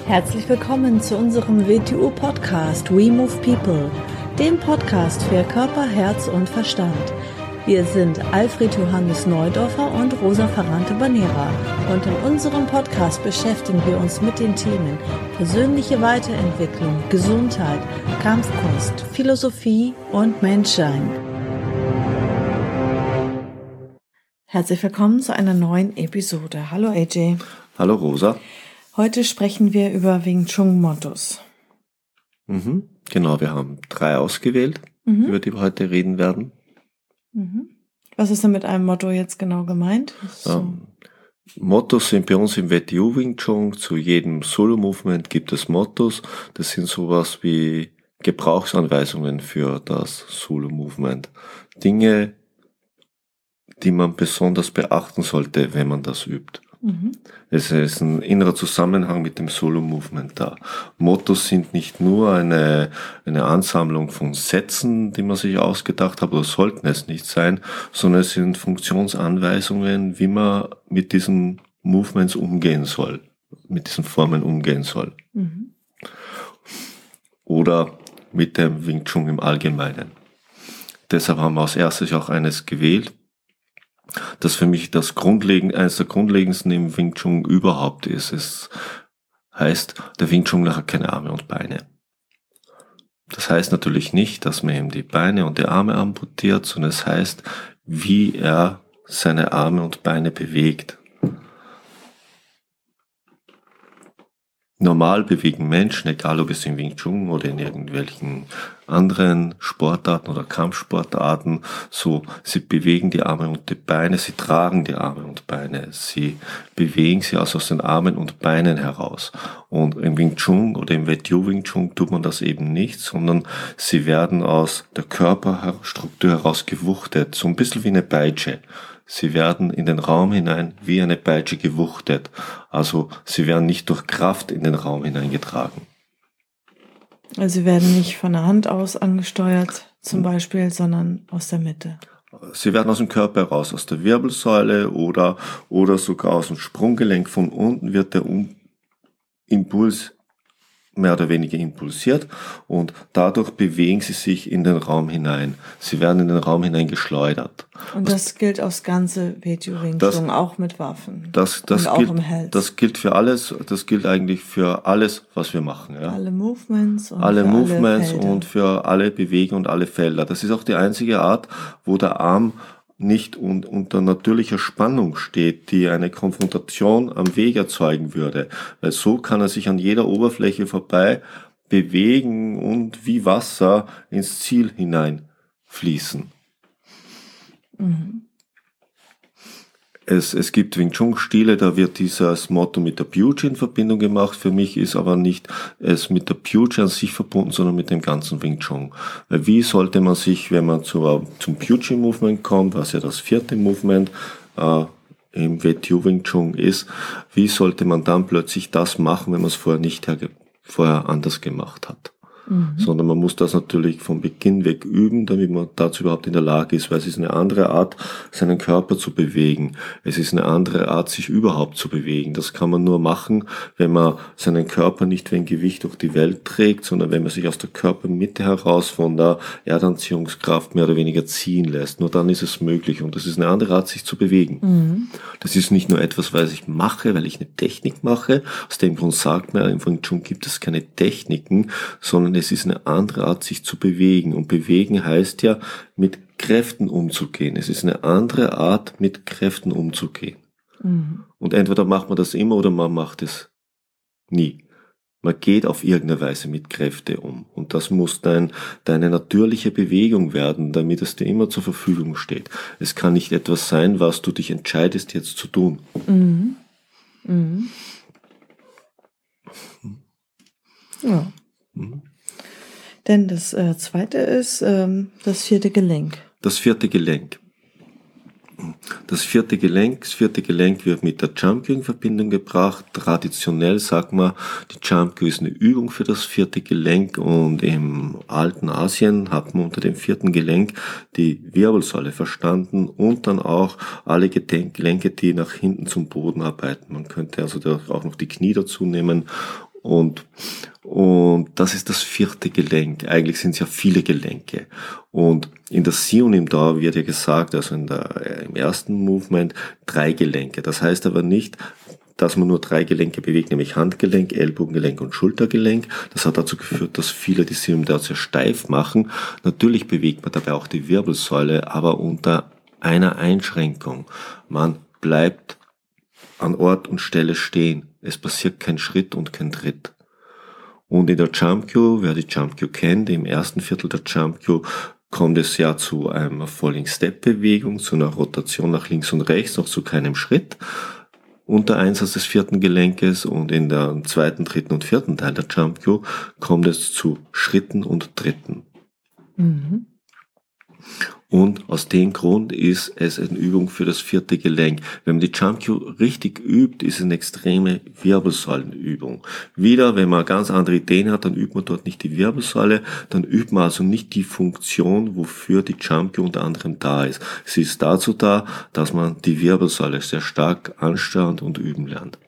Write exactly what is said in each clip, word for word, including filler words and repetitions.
Herzlich willkommen zu unserem W T U-Podcast We Move People, dem Podcast für Körper, Herz und Verstand. Wir sind Alfred Johannes Neudorfer und Rosa Ferrante-Banera und in unserem Podcast beschäftigen wir uns mit den Themen persönliche Weiterentwicklung, Gesundheit, Kampfkunst, Philosophie und Menschsein. Herzlich willkommen zu einer neuen Episode. Hallo A J. Hallo Rosa. Heute sprechen wir über Wing Chun Mottos. Mhm, genau, wir haben drei ausgewählt, mhm. über die wir heute reden werden. Mhm. Was ist denn mit einem Motto jetzt genau gemeint? So. Ähm, Mottos sind bei uns im W T U Wing Chun. Zu jedem Solo-Movement gibt es Mottos. Das sind sowas wie Gebrauchsanweisungen für das Solo-Movement. Dinge, die man besonders beachten sollte, wenn man das übt. Mhm. Es ist ein innerer Zusammenhang mit dem Solo-Movement da. Mottos sind nicht nur eine, eine Ansammlung von Sätzen, die man sich ausgedacht hat, oder sollten es nicht sein, sondern es sind Funktionsanweisungen, wie man mit diesen Movements umgehen soll, mit diesen Formen umgehen soll. Mhm. Oder mit dem Wing Chun im Allgemeinen. Deshalb haben wir als erstes auch eines gewählt, das für mich das Grundlegend, eines der grundlegendsten im Wing Chun überhaupt ist. Es heißt, der Wing Chunler hat keine Arme und Beine. Das heißt natürlich nicht, dass man ihm die Beine und die Arme amputiert, sondern es heißt, wie er seine Arme und Beine bewegt. Normal bewegen Menschen, egal ob es im Wing Chun oder in irgendwelchen anderen Sportarten oder Kampfsportarten, so, sie bewegen die Arme und die Beine, sie tragen die Arme und Beine, sie bewegen sie also aus den Armen und Beinen heraus. Und im Wing Chun oder im W T U Wing Chun tut man das eben nicht, sondern sie werden aus der Körperstruktur heraus gewuchtet, so ein bisschen wie eine Peitsche. Sie werden in den Raum hinein wie eine Peitsche gewuchtet. Also sie werden nicht durch Kraft in den Raum hineingetragen. Also sie werden nicht von der Hand aus angesteuert zum Beispiel, sondern aus der Mitte. Sie werden aus dem Körper heraus, aus der Wirbelsäule oder, oder sogar aus dem Sprunggelenk. Von unten wird der Impuls mehr oder weniger impulsiert und dadurch bewegen sie sich in den Raum hinein. Sie werden in den Raum hinein geschleudert. Und das gilt aufs ganze W T U Wing Chun, auch mit Waffen. Das, das, und gilt, auch im Held. Das gilt für alles, das gilt eigentlich für alles, was wir machen. Ja. Alle Movements und alle für Movements alle Felder. Und für alle Bewegungen und alle Felder. Das ist auch die einzige Art, wo der Arm nicht un- unter natürlicher Spannung steht, die eine Konfrontation am Weg erzeugen würde. Weil so kann er sich an jeder Oberfläche vorbei bewegen und wie Wasser ins Ziel hineinfließen. Mhm. Es, es gibt Wing Chun Stile, da wird dieses Motto mit der Pyu-Chi in Verbindung gemacht. Für mich ist aber nicht es mit der Pyu-Chi an sich verbunden, sondern mit dem ganzen Wing Chun. Weil wie sollte man sich, wenn man zur, zum Pyu-Chi Movement kommt, was ja das vierte Movement äh, im W T U Wing Chun ist, wie sollte man dann plötzlich das machen, wenn man es vorher nicht herge- vorher anders gemacht hat? Mhm. Sondern man muss das natürlich von Beginn weg üben, damit man dazu überhaupt in der Lage ist, weil es ist eine andere Art, seinen Körper zu bewegen. Es ist eine andere Art, sich überhaupt zu bewegen. Das kann man nur machen, wenn man seinen Körper nicht wie ein Gewicht durch die Welt trägt, sondern wenn man sich aus der Körpermitte heraus von der Erdanziehungskraft mehr oder weniger ziehen lässt. Nur dann ist es möglich und das ist eine andere Art, sich zu bewegen. Mhm. Das ist nicht nur etwas, was ich mache, weil ich eine Technik mache. Aus dem Grund sagt man, im Wing Chun gibt es keine Techniken, sondern es ist eine andere Art, sich zu bewegen. Und bewegen heißt ja, mit Kräften umzugehen. Es ist eine andere Art, mit Kräften umzugehen. Mhm. Und entweder macht man das immer oder man macht es nie. Man geht auf irgendeine Weise mit Kräfte um. Und das muss dein, deine natürliche Bewegung werden, damit es dir immer zur Verfügung steht. Es kann nicht etwas sein, was du dich entscheidest, jetzt zu tun. Mhm. Mhm. Ja. Mhm. Denn das äh, zweite ist ähm, das vierte Gelenk. Das vierte Gelenk. Das vierte Gelenk, das vierte Gelenk wird mit der Jump-Kyu in Verbindung gebracht. Traditionell sagt man, die Jump-Kyu ist eine Übung für das vierte Gelenk und im alten Asien hat man unter dem vierten Gelenk die Wirbelsäule verstanden und dann auch alle Gelenke, die nach hinten zum Boden arbeiten. Man könnte also auch noch die Knie dazu nehmen Und, und das ist das vierte Gelenk. Eigentlich sind es ja viele Gelenke. Und in der Sion im Da wird ja gesagt, also in der, im ersten Movement, drei Gelenke. Das heißt aber nicht, dass man nur drei Gelenke bewegt, nämlich Handgelenk, Ellbogengelenk und Schultergelenk. Das hat dazu geführt, dass viele die Sion im Da sehr steif machen. Natürlich bewegt man dabei auch die Wirbelsäule, aber unter einer Einschränkung. Man bleibt an Ort und Stelle stehen. Es passiert kein Schritt und kein Tritt. Und in der Jump Cue, wer die Jump Cue kennt, im ersten Viertel der Jump Cue kommt es ja zu einer Falling Step Bewegung, zu einer Rotation nach links und rechts, noch zu keinem Schritt unter Einsatz des vierten Gelenkes, und in der zweiten, dritten und vierten Teil der Jump Cue kommt es zu Schritten und Tritten. Mhm. Und aus dem Grund ist es eine Übung für das vierte Gelenk. Wenn man die Jump Cue richtig übt, ist es eine extreme Wirbelsäulenübung. Wieder, wenn man ganz andere Ideen hat, dann übt man dort nicht die Wirbelsäule, dann übt man also nicht die Funktion, wofür die Jump Cue unter anderem da ist. Sie ist dazu da, dass man die Wirbelsäule sehr stark ansteuern und üben lernt.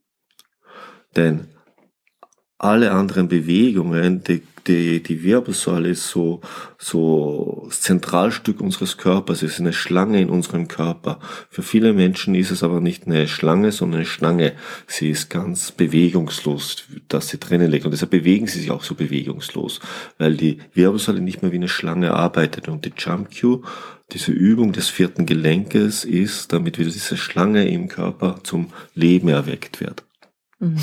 Denn alle anderen Bewegungen, die, die, die Wirbelsäule ist so, so das Zentralstück unseres Körpers, es ist eine Schlange in unserem Körper. Für viele Menschen ist es aber nicht eine Schlange, sondern eine Schlange. Sie ist ganz bewegungslos, dass sie drinnen liegt. Und deshalb bewegen sie sich auch so bewegungslos, weil die Wirbelsäule nicht mehr wie eine Schlange arbeitet. Und die Jump Cue, diese Übung des vierten Gelenkes, ist, damit wieder diese Schlange im Körper zum Leben erweckt wird. Mhm.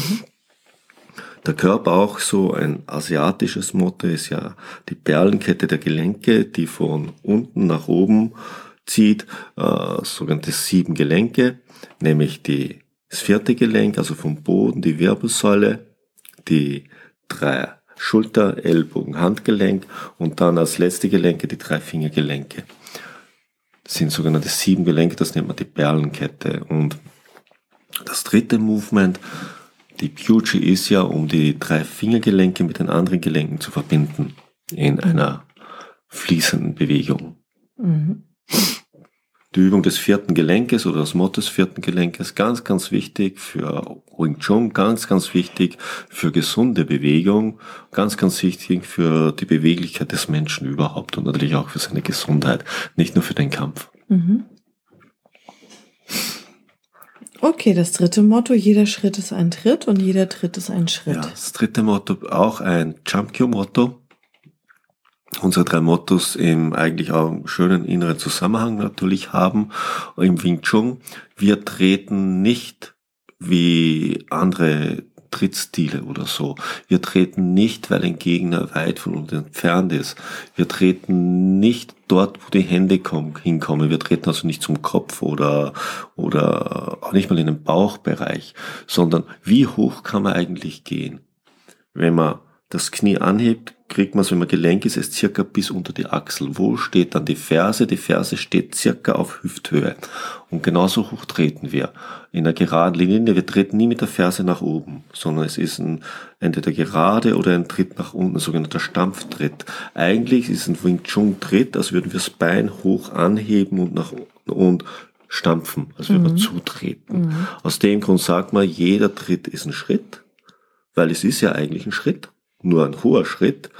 Der Körper, auch so ein asiatisches Motto, ist ja die Perlenkette der Gelenke, die von unten nach oben zieht, äh, sogenannte sieben Gelenke, nämlich die, das vierte Gelenk, also vom Boden, die Wirbelsäule, die drei Schulter, Ellbogen, Handgelenk und dann als letzte Gelenke die drei Fingergelenke. Das sind sogenannte sieben Gelenke, das nennt man die Perlenkette. Und das dritte Movement, die Puji, ist ja, um die drei Fingergelenke mit den anderen Gelenken zu verbinden in einer fließenden Bewegung. Mhm. Die Übung des vierten Gelenkes oder das Motto des vierten Gelenkes, ganz, ganz wichtig für Wing Chun, ganz, ganz wichtig für gesunde Bewegung, ganz, ganz wichtig für die Beweglichkeit des Menschen überhaupt und natürlich auch für seine Gesundheit, nicht nur für den Kampf. Mhm. Okay, das dritte Motto, jeder Schritt ist ein Tritt und jeder Tritt ist ein Schritt. Ja, das dritte Motto, auch ein Jump Cue Motto. Unsere drei Mottos im eigentlich auch einen schönen inneren Zusammenhang natürlich haben im Wing Chun. Wir treten nicht wie andere Trittstile oder so. Wir treten nicht, weil ein Gegner weit von uns entfernt ist. Wir treten nicht dort, wo die Hände kommen, hinkommen. Wir treten also nicht zum Kopf oder, oder auch nicht mal in den Bauchbereich, sondern wie hoch kann man eigentlich gehen? Wenn man das Knie anhebt, kriegt man, wenn man Gelenk ist, es circa bis unter die Achsel. Wo steht dann die Ferse? Die Ferse steht circa auf Hüfthöhe. Und genauso hoch treten wir. In einer geraden Linie, wir treten nie mit der Ferse nach oben, sondern es ist ein, entweder gerade oder ein Tritt nach unten, ein sogenannter Stampftritt. Eigentlich ist ein Wing Chun Tritt, als würden wir das Bein hoch anheben und nach unten und stampfen, als würden wir mhm. zutreten. Mhm. Aus dem Grund sagt man, jeder Tritt ist ein Schritt, weil es ist ja eigentlich ein Schritt. Nur ein hoher Schritt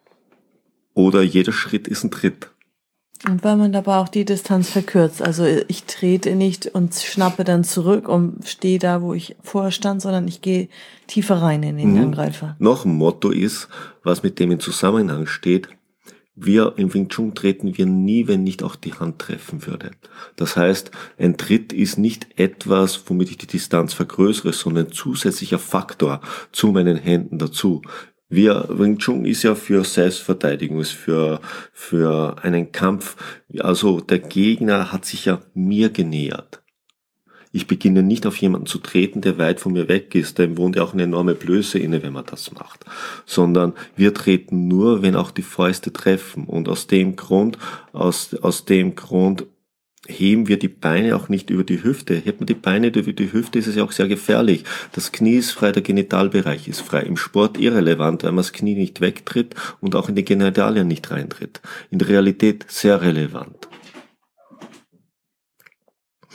oder jeder Schritt ist ein Tritt. Und weil man dabei auch die Distanz verkürzt. Also ich trete nicht und schnappe dann zurück und stehe da, wo ich vorher stand, sondern ich gehe tiefer rein in den mhm. Angreifer. Noch ein Motto ist, was mit dem in Zusammenhang steht, wir im Wing Chun treten wir nie, wenn nicht auch die Hand treffen würde. Das heißt, ein Tritt ist nicht etwas, womit ich die Distanz vergrößere, sondern ein zusätzlicher Faktor zu meinen Händen dazu. Wir, Wing Chun ist ja für Selbstverteidigung, ist für, für einen Kampf. Also der Gegner hat sich ja mir genähert. Ich beginne nicht auf jemanden zu treten, der weit von mir weg ist. Dem wohnt ja auch eine enorme Blöße inne, wenn man das macht. Sondern wir treten nur, wenn auch die Fäuste treffen. Und aus dem Grund, aus, aus dem Grund, heben wir die Beine auch nicht über die Hüfte. Hebt man die Beine über die Hüfte, ist es ja auch sehr gefährlich. Das Knie ist frei, der Genitalbereich ist frei. Im Sport irrelevant, weil man das Knie nicht wegtritt und auch in die Genitalien nicht reintritt. In der Realität sehr relevant.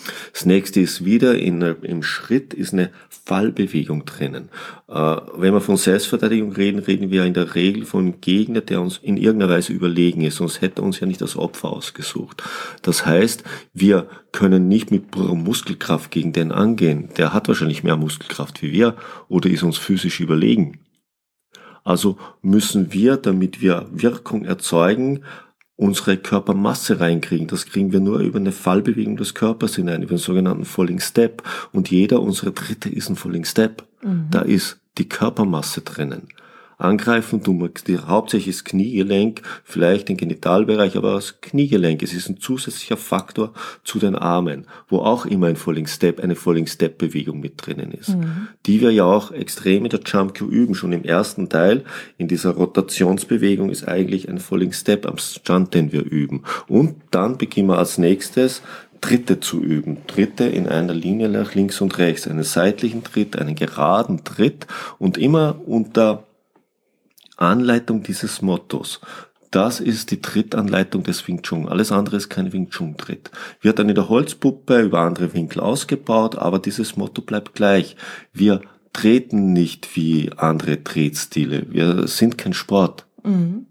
Das nächste ist wieder, in, im Schritt ist eine Fallbewegung drinnen. Äh, wenn wir von Selbstverteidigung reden, reden wir in der Regel von einem Gegner, der uns in irgendeiner Weise überlegen ist, sonst hätte er uns ja nicht das Opfer ausgesucht. Das heißt, wir können nicht mit purer Muskelkraft gegen den angehen. Der hat wahrscheinlich mehr Muskelkraft wie wir oder ist uns physisch überlegen. Also müssen wir, damit wir Wirkung erzeugen, unsere Körpermasse reinkriegen. Das kriegen wir nur über eine Fallbewegung des Körpers hinein, über den sogenannten Falling Step. Und jeder unserer Tritte ist ein Falling Step. Mhm. Da ist die Körpermasse drinnen. Angreifen tun wir die, hauptsächlich das Kniegelenk, vielleicht den Genitalbereich, aber das Kniegelenk. Es ist ein zusätzlicher Faktor zu den Armen, wo auch immer ein Falling Step, eine Falling Step Bewegung mit drinnen ist. Mhm. Die wir ja auch extrem in der Jump Q üben. Schon im ersten Teil, in dieser Rotationsbewegung, ist eigentlich ein Falling Step am Stunt, den wir üben. Und dann beginnen wir als nächstes Tritte zu üben. Tritte in einer Linie nach links und rechts. Einen seitlichen Tritt, einen geraden Tritt und immer unter Anleitung dieses Mottos. Das ist die Trittanleitung des Wing Chun. Alles andere ist kein Wing Chun Tritt. Wird dann in der Holzpuppe über andere Winkel ausgebaut, aber dieses Motto bleibt gleich. Wir treten nicht wie andere Tretstile. Wir sind kein Sport. Mhm.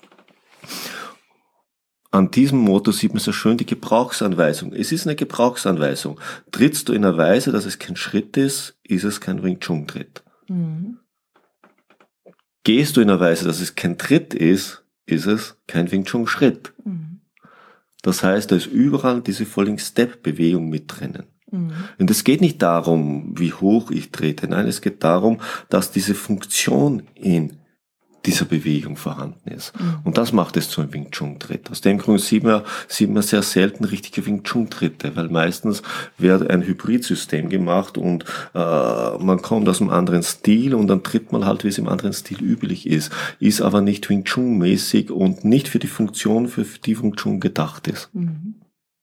An diesem Motto sieht man sehr schön die Gebrauchsanweisung. Es ist eine Gebrauchsanweisung. Trittst du in einer Weise, dass es kein Schritt ist, ist es kein Wing Chun Tritt. Mhm. Gehst du in einer Weise, dass es kein Tritt ist, ist es kein Wing Chun Schritt. Mhm. Das heißt, da ist überall diese Falling Step Bewegung mit drinnen. Mhm. Und es geht nicht darum, wie hoch ich trete. Nein, es geht darum, dass diese Funktion in dieser Bewegung vorhanden ist. Mhm. Und das macht es zu einem Wing Chun Tritt. Aus dem Grund sieht man, sieht man sehr selten richtige Wing Chun Tritte, weil meistens wird ein Hybridsystem gemacht und äh, man kommt aus einem anderen Stil und dann tritt man halt, wie es im anderen Stil üblich ist, ist aber nicht Wing Chun mäßig und nicht für die Funktion, für die Wing Chun gedacht ist. Mhm.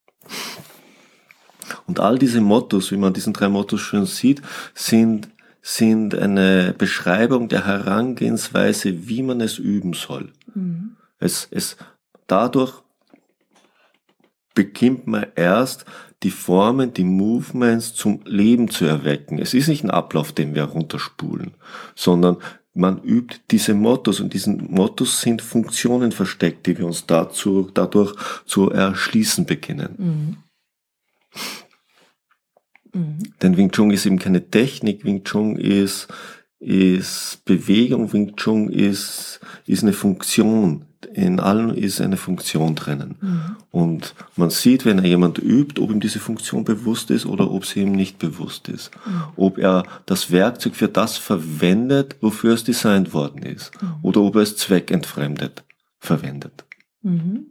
Und all diese Mottos, wie man diesen drei Mottos schön sieht, sind sind eine Beschreibung der Herangehensweise, wie man es üben soll. Mhm. Es, es, dadurch beginnt man erst, die Formen, die Movements zum Leben zu erwecken. Es ist nicht ein Ablauf, den wir runterspulen, sondern man übt diese Mottos und diesen Mottos sind Funktionen versteckt, die wir uns dazu, dadurch zu erschließen beginnen. Mhm. Mhm. Denn Wing Chun ist eben keine Technik, Wing Chun ist, ist Bewegung, Wing Chun ist, ist eine Funktion. In allem ist eine Funktion drinnen. Mhm. Und man sieht, wenn er jemand übt, ob ihm diese Funktion bewusst ist oder ob sie ihm nicht bewusst ist. Mhm. Ob er das Werkzeug für das verwendet, wofür es designt worden ist. Mhm. Oder ob er es zweckentfremdet verwendet. Mhm.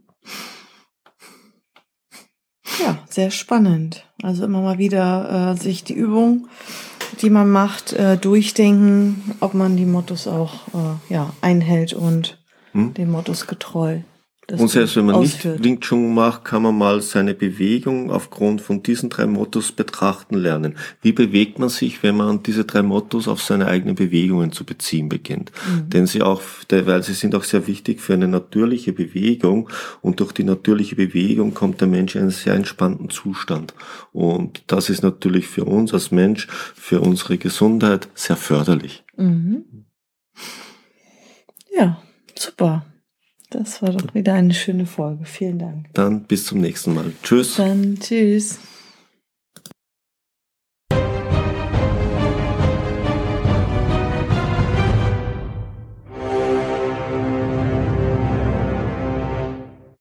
Ja, sehr spannend. Also immer mal wieder äh, sich die Übung, die man macht, äh, durchdenken, ob man die Mottos auch äh, ja, einhält und hm? den Mottos getreu. Und selbst wenn man ausführt. Nicht Wing Chun macht, kann man mal seine Bewegung aufgrund von diesen drei Mottos betrachten lernen. Wie bewegt man sich, wenn man diese drei Mottos auf seine eigenen Bewegungen zu beziehen beginnt? Mhm. Denn sie auch, weil sie sind auch sehr wichtig für eine natürliche Bewegung und durch die natürliche Bewegung kommt der Mensch in einen sehr entspannten Zustand. Und das ist natürlich für uns als Mensch, für unsere Gesundheit sehr förderlich. Mhm. Ja, super. Das war doch wieder eine schöne Folge. Vielen Dank. Dann bis zum nächsten Mal. Tschüss. Dann tschüss.